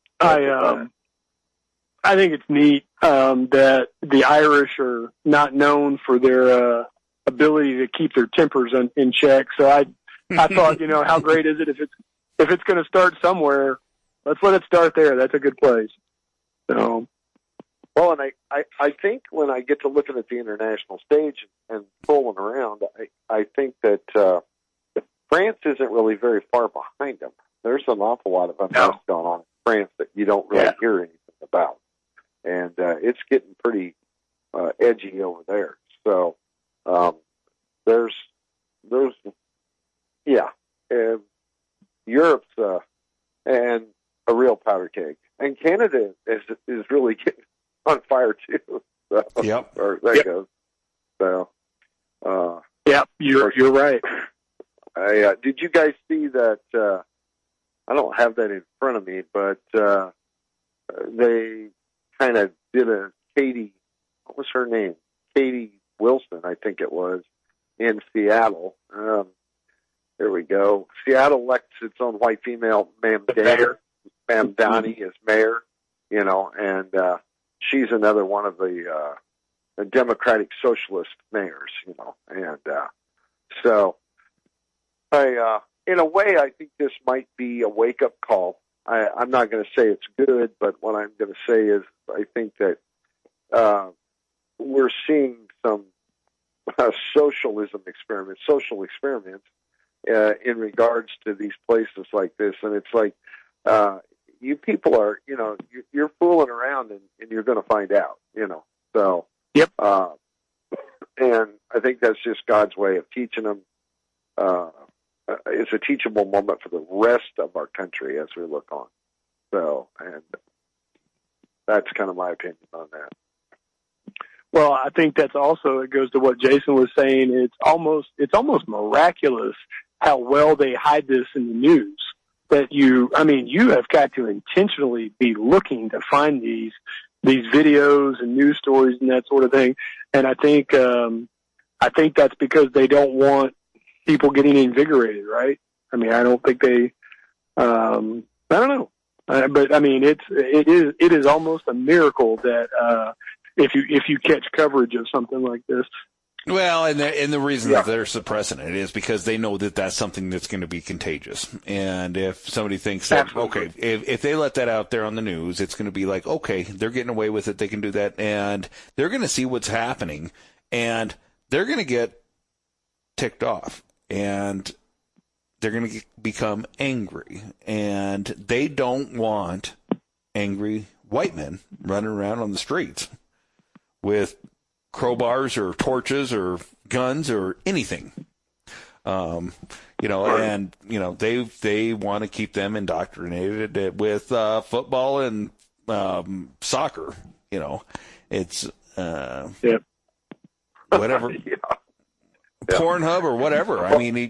I think it's neat that the Irish are not known for their ability to keep their tempers in check. So I thought, how great is it if it's going to start somewhere? Let's let it start there. That's a good place. So, well, and I think when I get to looking at the international stage and fooling around, I think that France isn't really very far behind them. There's an awful lot of unrest going on in France that you don't really hear anything about. And it's getting pretty edgy over there. So Europe's and a real powder keg, and Canada is really getting on fire too. So, yep. Or that goes. So you're right. Did you guys see that? I don't have that in front of me, but they kind of did a Katie, what was her name? Katie Wilson, I think it was, in Seattle. There we go. Seattle elects its own white female, Ma'am Donnie, as mayor, and she's another one of the Democratic Socialist mayors, and so in a way, I think this might be a wake-up call I'm not going to say it's good, but what I'm going to say is I think that we're seeing some social experiments in regards to these places like this. And it's like, you people are, you're fooling around and you're going to find out, So, yep. And I think that's just God's way of teaching them. It's a teachable moment for the rest of our country as we look on. So, and that's kind of my opinion on that. Well, I think that's also, it goes to what Jason was saying. It's almost miraculous how well they hide this in the news. That you have got to intentionally be looking to find these videos and news stories and that sort of thing. And I think that's because they don't want people getting invigorated, right? I mean, I don't think they, I don't know. But I mean, it is almost a miracle that, if you catch coverage of something like this. Well, and the reason that they're suppressing it is because they know that that's something that's going to be contagious. And if somebody thinks that, Absolutely. okay, if they let that out there on the news, it's going to be like, okay, they're getting away with it. They can do that. And they're going to see what's happening and they're going to get ticked off and they're going to become angry. And they don't want angry white men running around on the streets with crowbars or torches or guns or anything. And they want to keep them indoctrinated with football and soccer. It's whatever. Pornhub or whatever. I mean,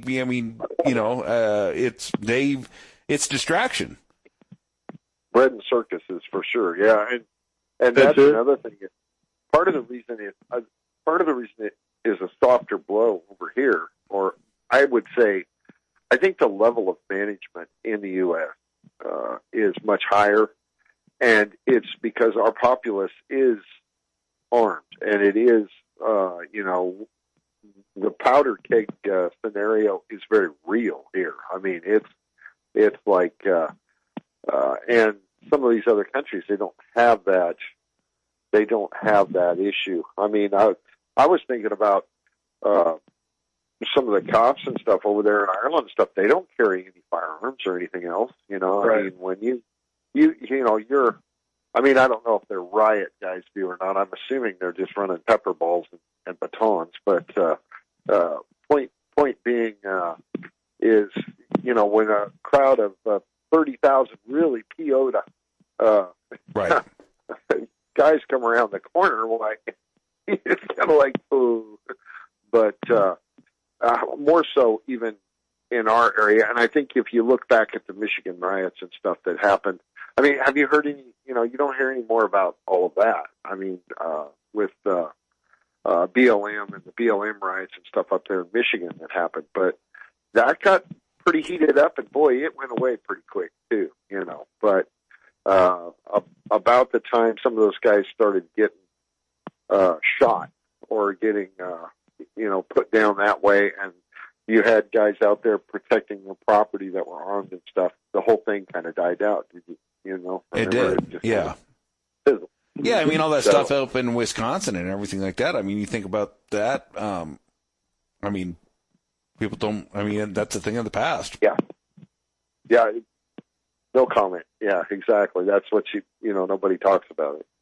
it's distraction. Bread and circuses for sure. Yeah. And that's another thing. Part of the reason it is a softer blow over here, or I would say, I think the level of management in the U.S. Is much higher, and it's because our populace is armed, and it is, the powder keg scenario is very real here. I mean, it's like, and some of these other countries, they don't have that. They don't have that issue. I mean, I was thinking about some of the cops and stuff over there in Ireland and stuff. They don't carry any firearms or anything else. Right. I mean, when you're, I mean, I don't know if they're riot guys do or not. I'm assuming they're just running pepper balls and batons. But point being is, when a crowd of 30,000 really PO'd right. guys come around the corner, like, it's kind of like, ooh. But more so even in our area. And I think if you look back at the Michigan riots and stuff that happened, I mean, have you heard any, you don't hear any more about all of that. I mean, with BLM and the BLM riots and stuff up there in Michigan that happened. But that got pretty heated up, and boy, it went away pretty quick too, But about the time some of those guys started getting shot or getting put down that way, and you had guys out there protecting their property that were armed and stuff, the whole thing kind of died out. It did. Yeah. Yeah, I mean, all that stuff up in Wisconsin and everything like that. I mean, you think about that. I mean, people don't. I mean, that's a thing of the past. Yeah. Yeah. No comment. Yeah, exactly. That's what nobody talks about it.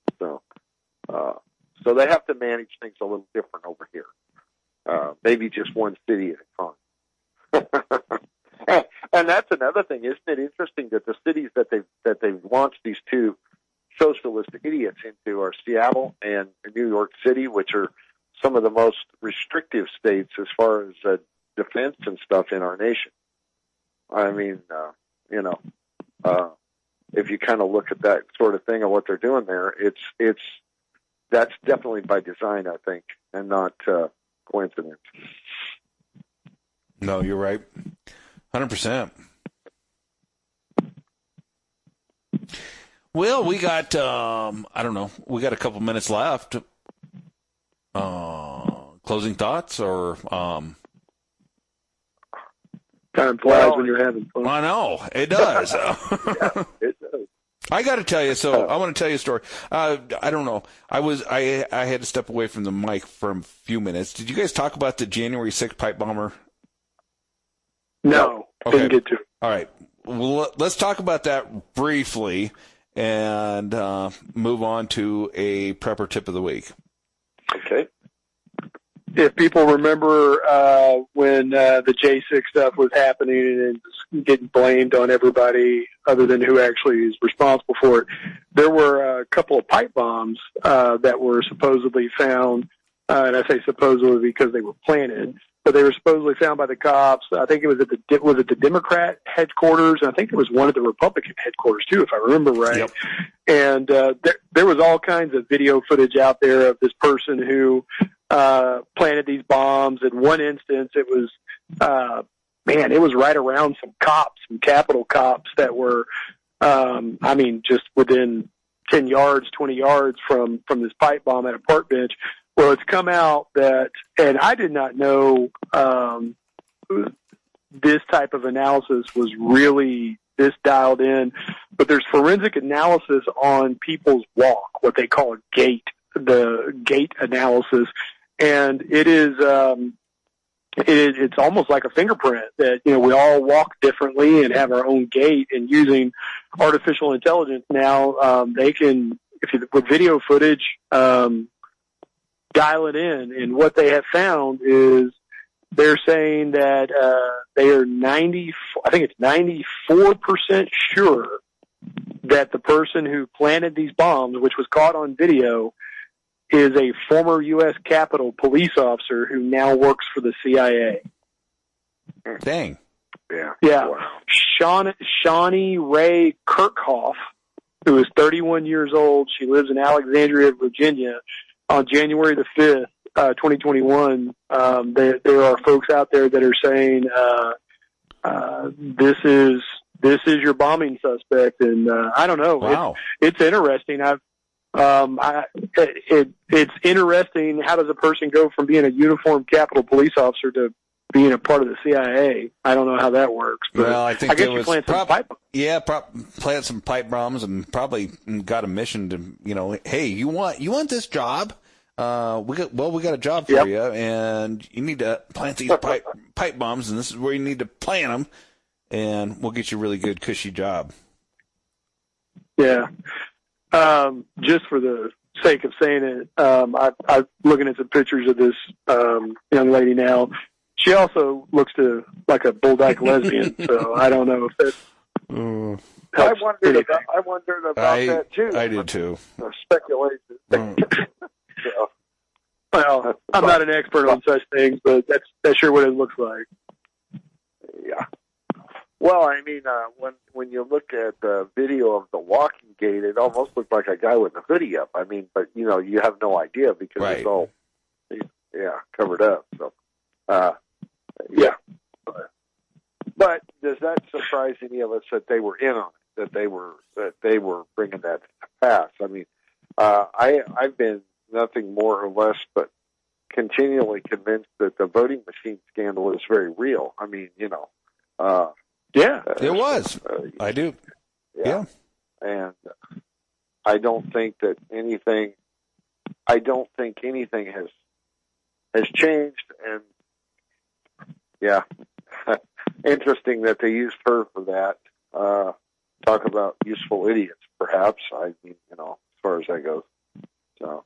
So they have to manage things a little different over here. Maybe just one city at a time. And that's another thing. Isn't it interesting that the cities that they've launched these two socialist idiots into are Seattle and New York City, which are some of the most restrictive states as far as defense and stuff in our nation. I mean, if you kind of look at that sort of thing and what they're doing there, that's definitely by design, I think, and not coincidence. No, you're right. 100%. Well, we got, I don't know, we got a couple minutes left. Closing thoughts or, Time flies when you're having fun. I know it does. Yeah, it does. I got to tell you. So I want to tell you a story. I don't know. I had to step away from the mic for a few minutes. Did you guys talk about the January 6th pipe bomber? No, Okay. didn't get to. All right. Well, let's talk about that briefly and move on to a prepper tip of the week. Okay. If people remember when the J6 stuff was happening and getting blamed on everybody other than who actually is responsible for it, there were a couple of pipe bombs that were supposedly found, and I say supposedly because they were planted, but they were supposedly found by the cops. I think it was at the Democrat headquarters, and I think it was one of the Republican headquarters too, if I remember right. Yep. And there was all kinds of video footage out there of this person who planted these bombs. In one instance, it was, it was right around some cops, some Capitol cops that were, just within 10 yards, 20 yards from this pipe bomb at a park bench. Well, it's come out that, and I did not know, this type of analysis was really this dialed in, but there's forensic analysis on people's walk, what they call a gait, the gait analysis. And it is, it's almost like a fingerprint that, we all walk differently and have our own gait, and using artificial intelligence now, they can, with video footage, dial it in. And what they have found is they're saying that, they are 94% sure that the person who planted these bombs, which was caught on video, is a former U.S. Capitol police officer who now works for the CIA. Dang. Yeah. Yeah. Wow. Shawnee Ray Kirkhoff, who is 31 years old. She lives in Alexandria, Virginia. On January the 5th, 2021, there are folks out there that are saying, this is your bombing suspect. And, I don't know. Wow. It's interesting. It's interesting. How does a person go from being a uniformed Capitol police officer to being a part of the CIA? I don't know how that works. But well, I think guess you plant some pipe bombs. Yeah, plant some pipe bombs and probably got a mission to, hey, you want this job? We got a job for you, and you need to plant these pipe bombs, and this is where you need to plant them, and we'll get you a really good, cushy job. Yeah. Just for the sake of saying it, I'm looking at some pictures of this young lady now. She also looks like a bulldyke lesbian, so I don't know if that helps. I wondered about that too. I did too. Speculation. Well, I'm not an expert on such things, but that's sure what it looks like. Yeah. Well, I mean, when you look at the video of the walking gait, it almost looked like a guy with a hoodie up. I mean, but you have no idea because it's all, covered up. So, yeah. But does that surprise any of us that they were in on it? That they were bringing that to pass? I mean, I've been nothing more or less but continually convinced that the voting machine scandal is very real. I mean, yeah, it was. I do. Yeah. And I don't think anything has changed. And yeah, interesting that they used her for that. Talk about useful idiots, perhaps. I mean, as far as that goes. So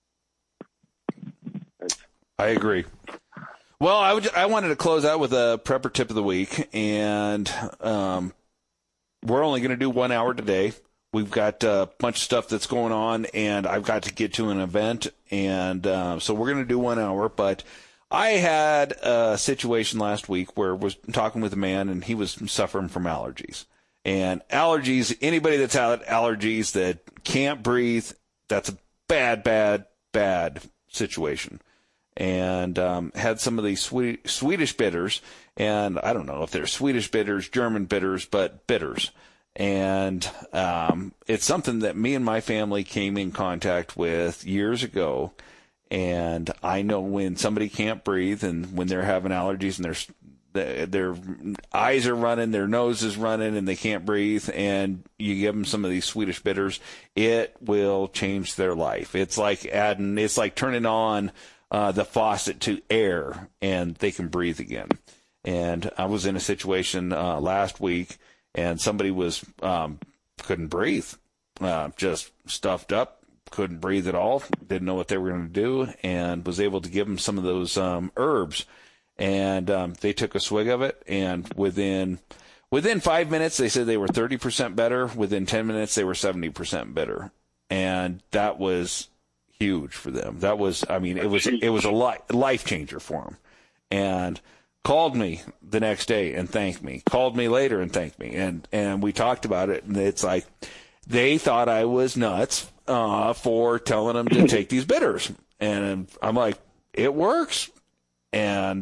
I agree. Well, I wanted to close out with a prepper tip of the week, and we're only going to do 1 hour today. We've got a bunch of stuff that's going on, and I've got to get to an event, and so we're going to do 1 hour. But I had a situation last week where I was talking with a man, and he was suffering from allergies. And allergies, anybody that's had allergies that can't breathe, that's a bad, bad, bad situation. And had some of these Swedish bitters, and I don't know if they're Swedish bitters, German bitters, but bitters. And it's something that me and my family came in contact with years ago. And I know when somebody can't breathe and when they're having allergies and their eyes are running, their nose is running, and they can't breathe, and you give them some of these Swedish bitters, it will change their life. It's like turning on the faucet to air, and they can breathe again. And I was in a situation last week, and somebody was couldn't breathe, just stuffed up, couldn't breathe at all, didn't know what they were going to do, and was able to give them some of those herbs. And they took a swig of it, and within 5 minutes, they said they were 30% better. Within 10 minutes, they were 70% better. And that was huge for them. That was, I mean, it was a life changer for them. And called me the next day and thanked me. Called me later and thanked me. And we talked about it, and it's like they thought I was nuts for telling them to take these bitters. And I'm like, it works. And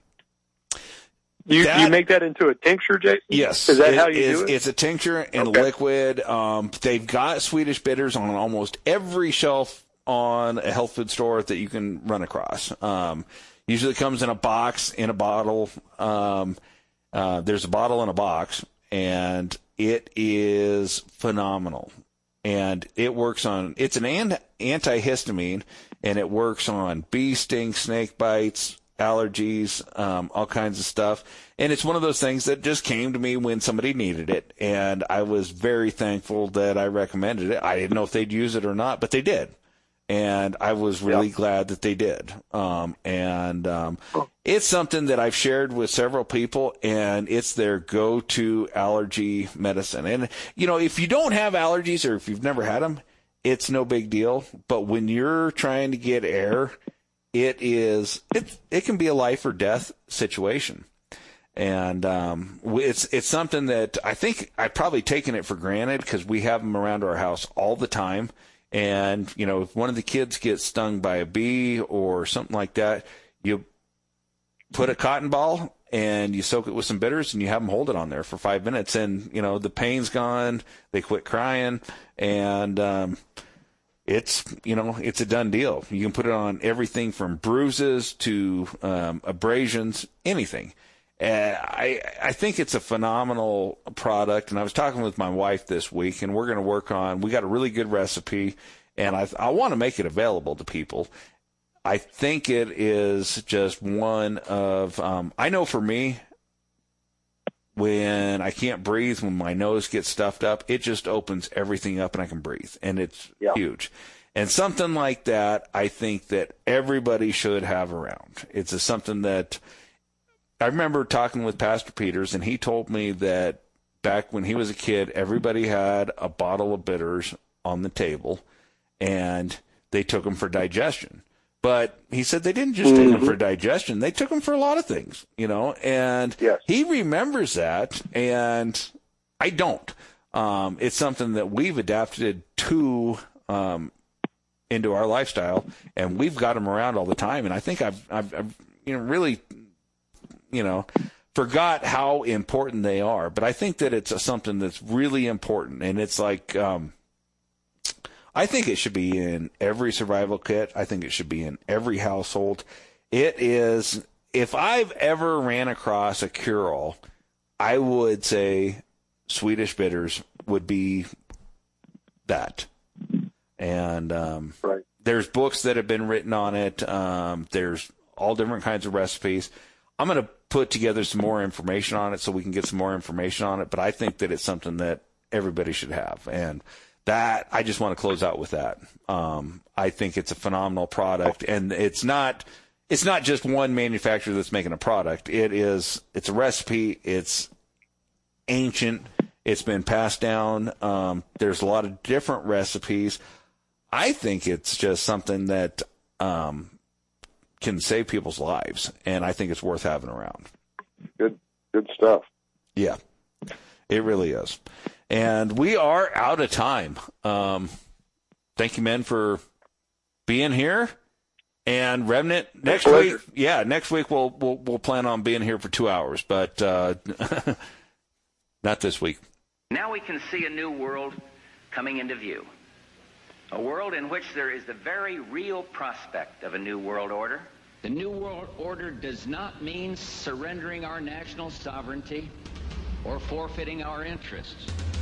you make that into a tincture, Jason? Yes. Is that how you do it? It's a tincture in liquid. They've got Swedish bitters on almost every shelf on a health food store that you can run across. Usually it comes in a box, in a bottle. There's a bottle in a box, and it is phenomenal. And it works on, it's an antihistamine, and it works on bee stings, snake bites, allergies, all kinds of stuff. And it's one of those things that just came to me when somebody needed it. And I was very thankful that I recommended it. I didn't know if they'd use it or not, but they did. And I was really glad that they did. It's something that I've shared with several people, and it's their go-to allergy medicine. And, you know, if you don't have allergies or if you've never had them, it's no big deal. But when you're trying to get air, it can be a life or death situation. And it's something that I think I've probably taken it for granted because we have them around our house all the time. And, you know, if one of the kids gets stung by a bee or something like that, you put a cotton ball and you soak it with some bitters and you have them hold it on there for 5 minutes. And, you know, the pain's gone. They quit crying. And it's a done deal. You can put it on everything from bruises to abrasions, anything. I think it's a phenomenal product, and I was talking with my wife this week, and we're going to work on, we got a really good recipe, and I want to make it available to people. I think it is just one of, I know for me, when I can't breathe, when my nose gets stuffed up, it just opens everything up and I can breathe, and it's huge. And something like that, I think that everybody should have around. It's something that I remember talking with Pastor Peters, and he told me that back when he was a kid, everybody had a bottle of bitters on the table, and they took them for digestion. But he said they didn't just take them for digestion. They took them for a lot of things, you know, and he remembers that, and I don't. It's something that we've adapted to into our lifestyle, and we've got them around all the time. And I think I've really forgot how important they are. But I think that it's something that's really important, and it's like I think it should be in every survival kit. I think it should be in every household. It is, if I've ever ran across a cure-all, I would say Swedish bitters would be that. And there's books that have been written on it. There's all different kinds of recipes. I'm going to put together some more information on it so we can get some more information on it. But I think that it's something that everybody should have. And that, I just want to close out with that. I think it's a phenomenal product, and it's not just one manufacturer that's making a product. It's a recipe. It's ancient. It's been passed down. There's a lot of different recipes. I think it's just something that can save people's lives, and I think it's worth having around. Good stuff. Yeah, it really is. And we are out of time. Thank you, men, for being here. And Remnant, next week we'll plan on being here for 2 hours, but not this week. Now we can see a new world coming into view. A world in which there is the very real prospect of a new world order, The New World Order does not mean surrendering our national sovereignty or forfeiting our interests.